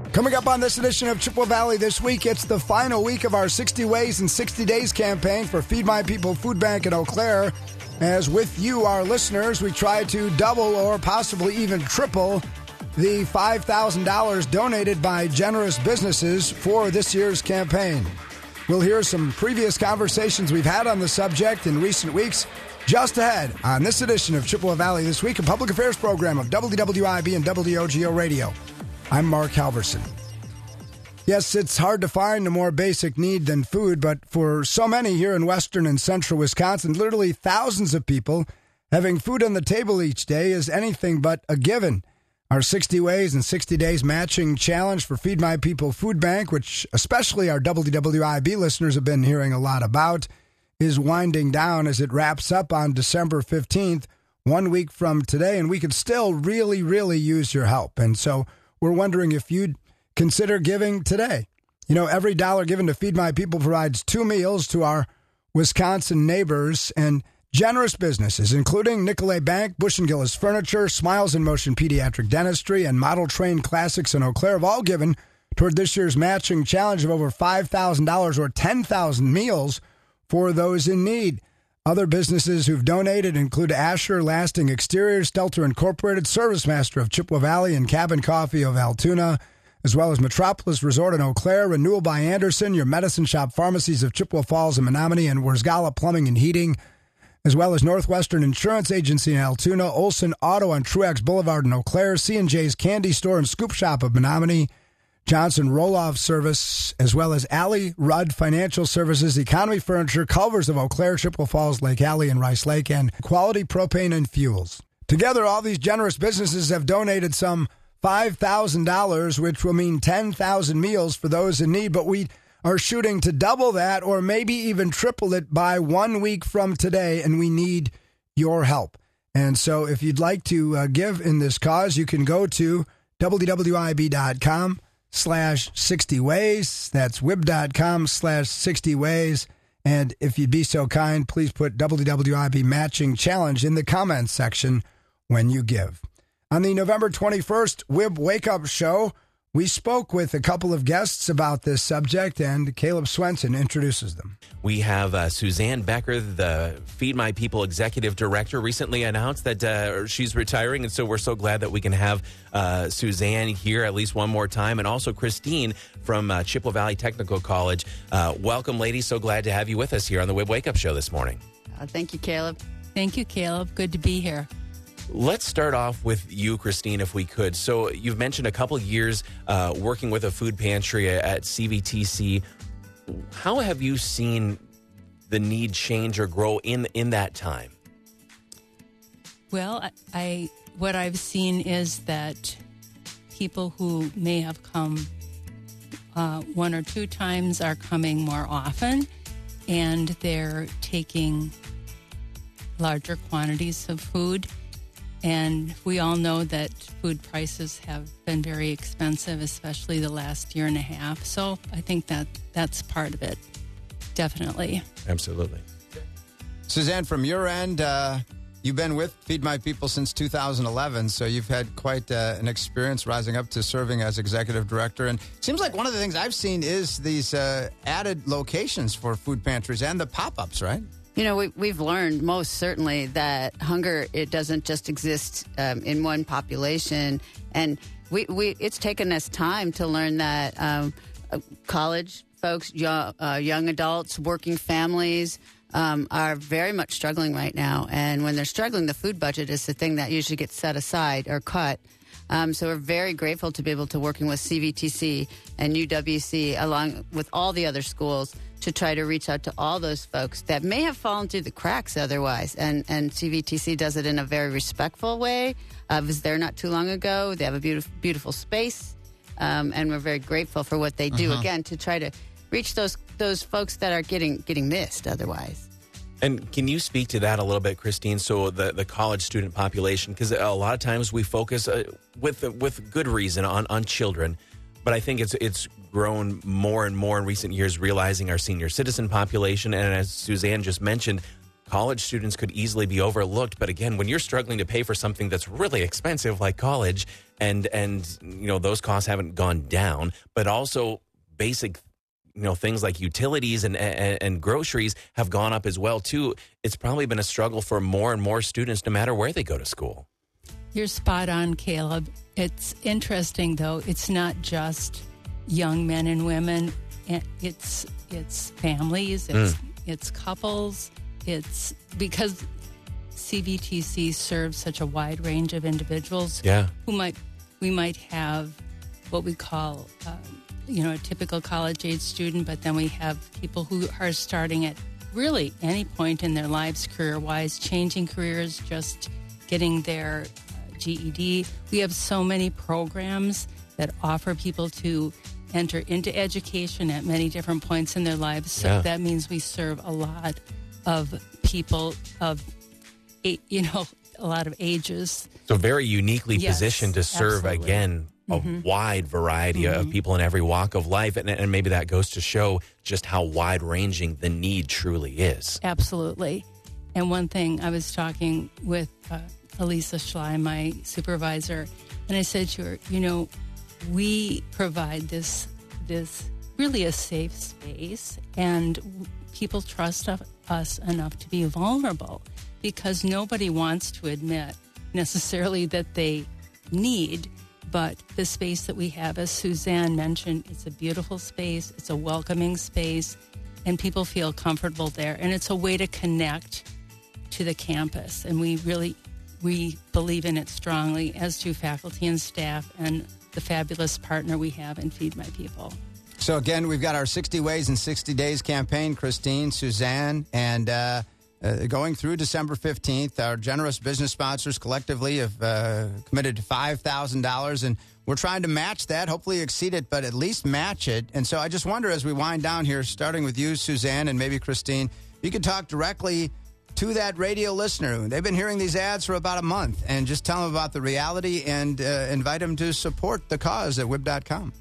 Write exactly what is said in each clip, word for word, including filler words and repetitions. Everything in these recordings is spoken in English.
Coming up on this edition of Chippewa Valley this week, it's the final week of our sixty Ways in sixty Days campaign for Feed My People Food Bank in Eau Claire. As with you, our listeners, we try to double or possibly even triple the five thousand dollars donated by generous businesses for this year's campaign. We'll hear some previous conversations we've had on the subject in recent weeks just ahead on this edition of Chippewa Valley This Week, a public affairs program of W W I B and W O G O Radio. I'm Mark Halverson. Yes, it's hard to find a more basic need than food, but for so many here in western and central Wisconsin, literally thousands of people, having food on the table each day is anything but a given. Our sixty Ways in sixty Days matching challenge for Feed My People Food Bank, which especially our W W I B listeners have been hearing a lot about, is winding down as it wraps up on December fifteenth, one week from today, and we could still really, really use your help. And so we're wondering if you'd consider giving today. You know, every dollar given to Feed My People provides two meals to our Wisconsin neighbors, and generous businesses, including Nicolay Bank, Bush and Gillis Furniture, Smiles in Motion Pediatric Dentistry, and Model Train Classics in Eau Claire, have all given toward this year's matching challenge of over five thousand dollars or ten thousand meals for those in need. Other businesses who've donated include Asher Lasting Exteriors, Stelter Incorporated, Service Master of Chippewa Valley, and Cabin Coffee of Altoona, as well as Metropolis Resort in Eau Claire, Renewal by Anderson, your Medicine Shop Pharmacies of Chippewa Falls and Menominee, and Wurzgala Plumbing and Heating, as well as Northwestern Insurance Agency in Altoona, Olson Auto on Truax Boulevard in Eau Claire, C and J's Candy Store and Scoop Shop of Menominee, Johnson Roll-Off Service, as well as Alley Rudd Financial Services, Economy Furniture, Culvers of Eau Claire, Chippewa Falls, Lake Alley, and Rice Lake, and Quality Propane and Fuels. Together, all these generous businesses have donated some five thousand dollars, which will mean ten thousand meals for those in need, but we are shooting to double that or maybe even triple it by one week from today, and we need your help. And so if you'd like to uh, give in this cause, you can go to W W I B dot com slash sixty ways. That's W I B dot com slash sixty ways. And if you'd be so kind, please put W W I B Matching Challenge in the comments section when you give. On the November twenty-first W I B Wake Up Show, we spoke with a couple of guests about this subject, and Caleb Swenson introduces them. We have uh, Suzanne Becker, the Feed My People Executive Director, recently announced that uh, she's retiring, and so we're so glad that we can have uh, Suzanne here at least one more time, and also Christine from uh, Chippewa Valley Technical College. Uh, welcome, ladies. So glad to have you with us here on the W I B Wake Up Show this morning. Uh, thank you, Caleb. Thank you, Caleb. Good to be here. Let's start off with you, Christine, if we could. So you've mentioned a couple years uh, working with a food pantry at C V T C. How have you seen the need change or grow in in that time? Well, I, I what I've seen is that people who may have come uh, one or two times are coming more often, and they're taking larger quantities of food. And we all know that food prices have been very expensive, especially the last year and a half. So I think that that's part of it, definitely. Absolutely. Suzanne, from your end, uh, you've been with Feed My People since two thousand eleven, so you've had quite uh, an experience rising up to serving as executive director. And it seems like one of the things I've seen is these uh, added locations for food pantries and the pop-ups, right? You know, we, we've learned most certainly that hunger, it doesn't just exist um, in one population. And we, we it's taken us time to learn that um, college folks, young, uh, young adults, working families um, are very much struggling right now. And when they're struggling, the food budget is the thing that usually gets set aside or cut. Um, so we're very grateful to be able to working with C V T C and U W C along with all the other schools to try to reach out to all those folks that may have fallen through the cracks otherwise. And, and C V T C does it in a very respectful way. I was there not too long ago. They have a beautiful, beautiful space, um, and we're very grateful for what they do, uh-huh. again, to try to reach those those folks that are getting getting missed otherwise. And can you speak to that a little bit, Christine? So the, the college student population, because a lot of times we focus uh, with with good reason on, on children, but I think it's it's grown more and more in recent years, realizing our senior citizen population, and as Suzanne just mentioned, college students could easily be overlooked. But again, when you're struggling to pay for something that's really expensive like college, and and you know those costs haven't gone down, but also basic you know things like utilities and, and and groceries have gone up as well too. It's probably been a struggle for more and more students, no matter where they go to school. You're spot on, Caleb. It's interesting, though. It's not just young men and women. It's it's families. It's mm. it's couples. It's because C V T C serves such a wide range of individuals. Yeah. Who might we might have what we call um, you know a typical college age student, but then we have people who are starting at really any point in their lives, career wise, changing careers, just getting their G E D. We have so many programs that offer people to enter into education at many different points in their lives. So yeah. that means we serve a lot of people of, you know, a lot of ages. So very uniquely yes, positioned to serve, absolutely. again, a mm-hmm. wide variety mm-hmm. of people in every walk of life. And, and maybe that goes to show just how wide-ranging the need truly is. Absolutely. And one thing, I was talking with uh, Elisa Schley, my supervisor, and I said to her, you know, we provide this this really a safe space, and people trust us enough to be vulnerable, because nobody wants to admit necessarily that they need, but the space that we have, as Suzanne mentioned, it's a beautiful space, it's a welcoming space, and people feel comfortable there, and it's a way to connect to the campus, and we really we believe in it strongly, as do faculty and staff and the fabulous partner we have in Feed My People. So again, we've got our sixty Ways in sixty Days campaign, Christine, Suzanne, and uh, uh, going through December fifteenth. Our generous business sponsors collectively have uh, committed to five thousand dollars, and we're trying to match that, hopefully exceed it, but at least match it. And so I just wonder, as we wind down here, starting with you, Suzanne, and maybe Christine, you could talk directly to that radio listener. They've been hearing these ads for about a month, and just tell them about the reality and uh, invite them to support the cause at W I B dot com.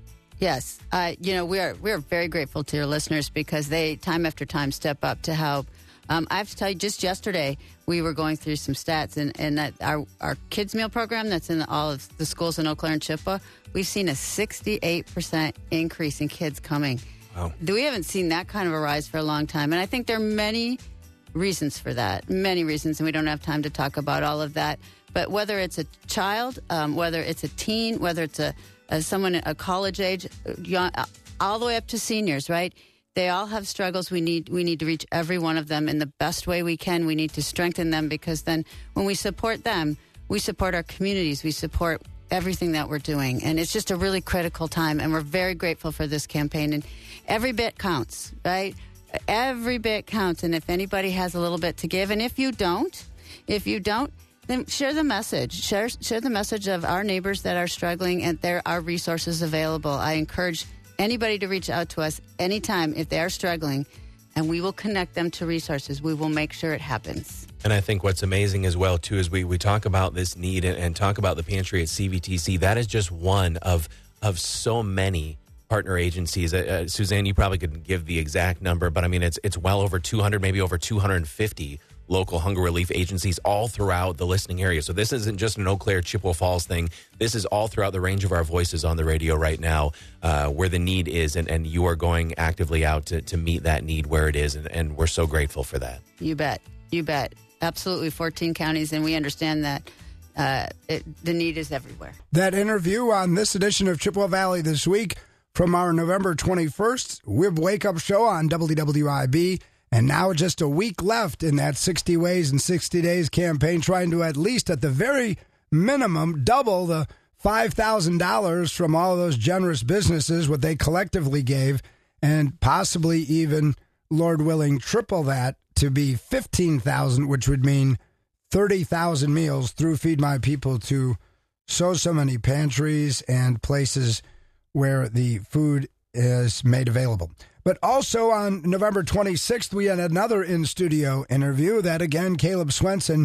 Yes. Uh, you know, we are we are very grateful to your listeners, because they, time after time, step up to help. Um, I have to tell you, just yesterday, we were going through some stats, and, and that our, our kids' meal program that's in all of the schools in Eau Claire and Chippewa, we've seen a sixty-eight percent increase in kids coming. Wow. We haven't seen that kind of a rise for a long time, and I think there are many reasons for that, many reasons, and we don't have time to talk about all of that. But whether it's a child, um, whether it's a teen, whether it's a, a someone a college age, young, all the way up to seniors, right? They all have struggles. We need we need to reach every one of them in the best way we can. We need to strengthen them, because then when we support them, we support our communities. We support everything that we're doing, and it's just a really critical time. And we're very grateful for this campaign. And every bit counts, right? Every bit counts, and if anybody has a little bit to give, and if you don't, if you don't, then share the message. Share share the message of our neighbors that are struggling, and there are resources available. I encourage anybody to reach out to us anytime if they are struggling, and we will connect them to resources. We will make sure it happens. And I think what's amazing as well, too, is we, we talk about this need and, and talk about the pantry at C V T C. That is just one of of so many partner agencies. Uh, uh, Suzanne, you probably couldn't give the exact number, but I mean, it's it's well over two hundred, maybe over two hundred fifty local hunger relief agencies all throughout the listening area. So this isn't just an Eau Claire, Chippewa Falls thing. This is all throughout the range of our voices on the radio right now, uh, where the need is, and, and you are going actively out to, to meet that need where it is, and, and we're so grateful for that. You bet. You bet. Absolutely. fourteen counties, and we understand that uh, it, the need is everywhere. That interview on this edition of Chippewa Valley This Week from our November twenty-first W I B Wake Up Show on W W I B. And now just a week left in that sixty Ways in sixty Days campaign, trying to at least at the very minimum double the five thousand dollars from all of those generous businesses, what they collectively gave, and possibly even, Lord willing, triple that to be fifteen thousand dollars, which would mean thirty thousand meals through Feed My People to so, so many pantries and places where the food is made available. But also on November twenty-sixth, we had another in-studio interview that, again, Caleb Swenson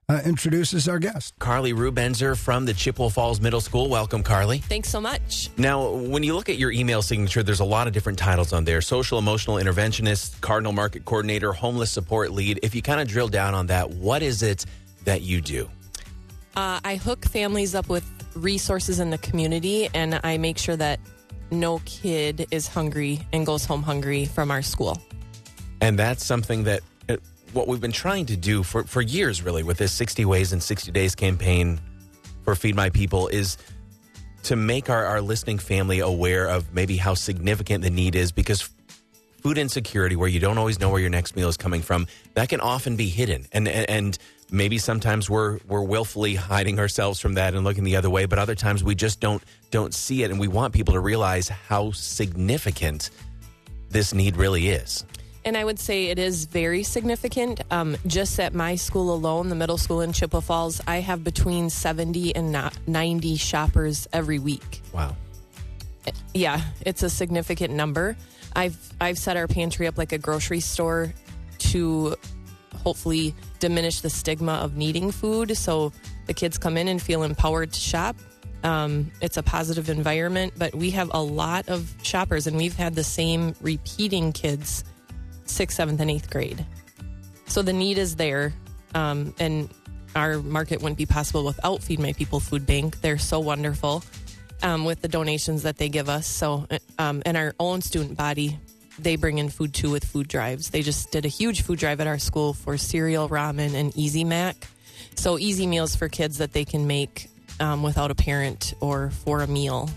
uh, introduces our guest. Carly Rubenzer from the Chippewa Falls Middle School. Welcome, Carly. Thanks so much. Now, when you look at your email signature, there's a lot of different titles on there. Social emotional interventionist, Cardinal Market Coordinator, homeless support lead. If you kind of drill down on that, what is it that you do? Uh, I hook families up with resources in the community, and I make sure that no kid is hungry and goes home hungry from our school. And that's something that uh, what we've been trying to do for, for years, really, with this sixty Ways in sixty Days campaign for Feed My People is to make our, our listening family aware of maybe how significant the need is, because food insecurity, where you don't always know where your next meal is coming from, that can often be hidden. And and, and maybe sometimes we're we're willfully hiding ourselves from that and looking the other way, but other times we just don't don't see it, and we want people to realize how significant this need really is. And I would say it is very significant. Um, just at my school alone, the middle school in Chippewa Falls, I have between seventy and ninety shoppers every week. Wow. Yeah, it's a significant number. I've I've set our pantry up like a grocery store to hopefully diminish the stigma of needing food, so the kids come in and feel empowered to shop. Um, it's a positive environment, but we have a lot of shoppers, and we've had the same repeating kids sixth, seventh, and eighth grade. So the need is there, um, and our market wouldn't be possible without Feed My People Food Bank. They're so wonderful um, with the donations that they give us. So, um, and our own student body, they bring in food too with food drives. They just did a huge food drive at our school for cereal, ramen, and Easy Mac. So easy meals for kids that they can make um, without a parent or for a meal.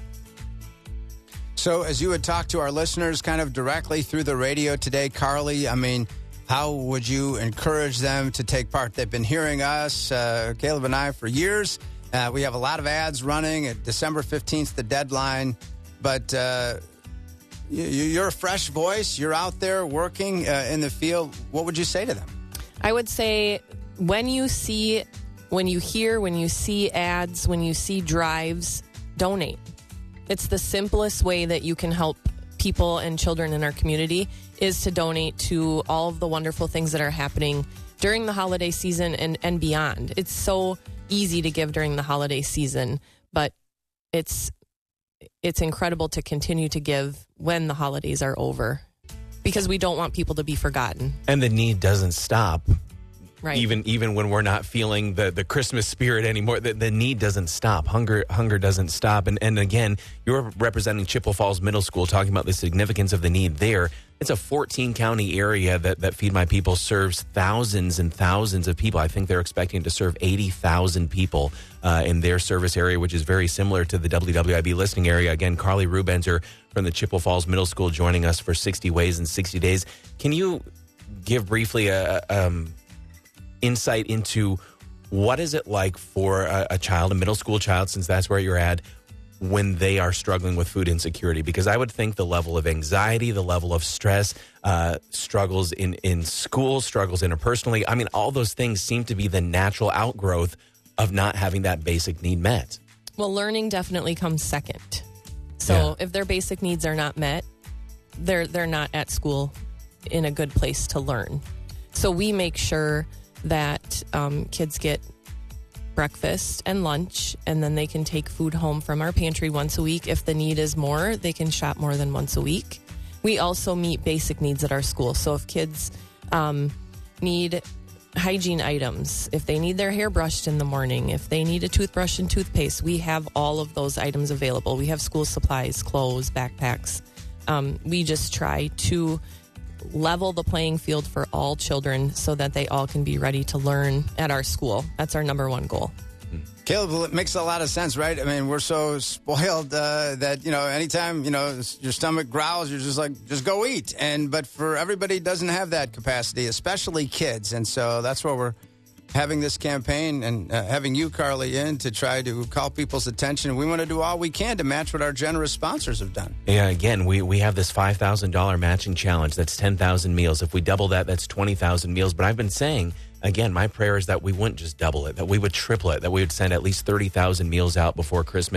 So as you would talk to our listeners kind of directly through the radio today, Carly, I mean, how would you encourage them to take part? They've been hearing us, uh, Caleb and I, for years. Uh, we have a lot of ads running. At December fifteenth, the deadline. But uh, you, you're a fresh voice. You're out there working uh, in the field. What would you say to them? I would say when you see, when you hear, when you see ads, when you see drives, donate. It's the simplest way that you can help people and children in our community is to donate to all of the wonderful things that are happening during the holiday season and, and beyond. It's so easy to give during the holiday season, but it's it's incredible to continue to give when the holidays are over, because we don't want people to be forgotten. And the need doesn't stop. Right. Even even when we're not feeling the, the Christmas spirit anymore, the, the need doesn't stop. Hunger hunger doesn't stop. And and again, you're representing Chippewa Falls Middle School, talking about the significance of the need there. It's a fourteen county area that, that Feed My People serves thousands and thousands of people. I think they're expecting to serve eighty thousand people uh, in their service area, which is very similar to the W W I B listening area. Again, Carly Rubenzer from the Chippewa Falls Middle School joining us for sixty Ways in sixty Days. Can you give briefly a... Um, insight into what is it like for a, a child, a middle school child, since that's where you're at, when they are struggling with food insecurity? Because I would think the level of anxiety, the level of stress, uh, struggles in, in school, struggles interpersonally, I mean, all those things seem to be the natural outgrowth of not having that basic need met. Well, learning definitely comes second. So Yeah. if their basic needs are not met, they're they're not at school in a good place to learn. So we make sure that um, kids get breakfast and lunch, and then they can take food home from our pantry once a week. If the need is more, they can shop more than once a week. We also meet basic needs at our school. So if kids um, need hygiene items, if they need their hair brushed in the morning, if they need a toothbrush and toothpaste, we have all of those items available. We have school supplies, clothes, backpacks. Um, we just try to level the playing field for all children so that they all can be ready to learn at our school. That's our number one goal. Caleb, it makes a lot of sense, right? I mean, we're so spoiled uh, that, you know, anytime, you know, your stomach growls, you're just like, just go eat. And but for everybody doesn't have that capacity, especially kids. And so that's why we're having this campaign and uh, having you, Carly, in to try to call people's attention. We want to do all we can to match what our generous sponsors have done. Yeah, again, we, we have this five thousand dollars matching challenge. That's ten thousand meals. If we double that, that's twenty thousand meals. But I've been saying, again, my prayer is that we wouldn't just double it, that we would triple it, that we would send at least thirty thousand meals out before Christmas.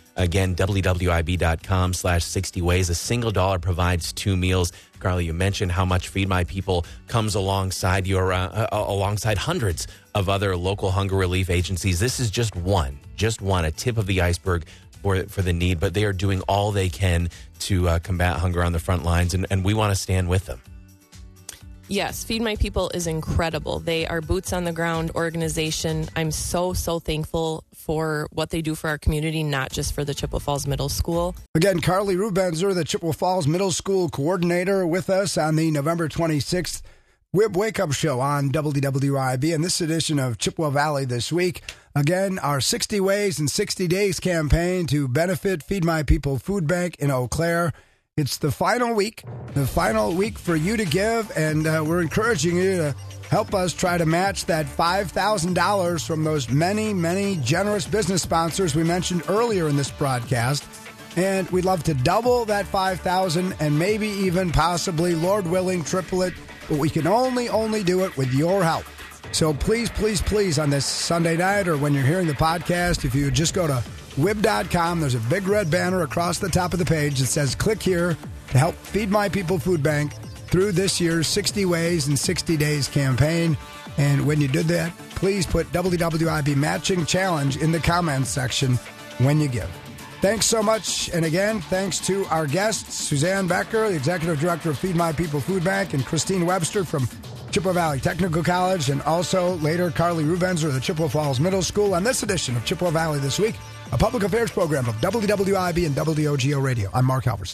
Again, W W I B dot com slash sixty ways. A single dollar provides two meals. Carly, you mentioned how much Feed My People comes alongside your uh, uh, alongside hundreds of other local hunger relief agencies. This is just one, just one, a tip of the iceberg for for the need, but they are doing all they can to uh, combat hunger on the front lines, and, and we want to stand with them. Yes, Feed My People is incredible. They are boots on the ground organization. I'm so, so thankful for what they do for our community, not just for the Chippewa Falls Middle School. Again, Carly Rubenzer, the Chippewa Falls Middle School coordinator, with us on the November twenty-sixth W I B Wake Up Show on W W I B in this edition of Chippewa Valley This Week. Again, our sixty Ways in sixty Days campaign to benefit Feed My People Food Bank in Eau Claire. It's the final week, the final week for you to give, and uh, we're encouraging you to help us try to match that five thousand dollars from those many, many generous business sponsors we mentioned earlier in this broadcast. And we'd love to double that five thousand dollars and maybe even possibly, Lord willing, triple it. But we can only, only do it with your help. So please, please, please, on this Sunday night or when you're hearing the podcast, if you would just go to W I B dot com, there's a big red banner across the top of the page that says click here to help Feed My People Food Bank through this year's sixty Ways in sixty Days campaign. And when you did that, please put W W I B Matching Challenge in the comments section when you give. Thanks so much. And again, thanks to our guests, Suzanne Becker, the Executive Director of Feed My People Food Bank, and Christine Webster from Chippewa Valley Technical College, and also later Carly Rubenzer of the Chippewa Falls Middle School on this edition of Chippewa Valley This Week, a public affairs program of W W I B and W O G O Radio. I'm Mark Halverson.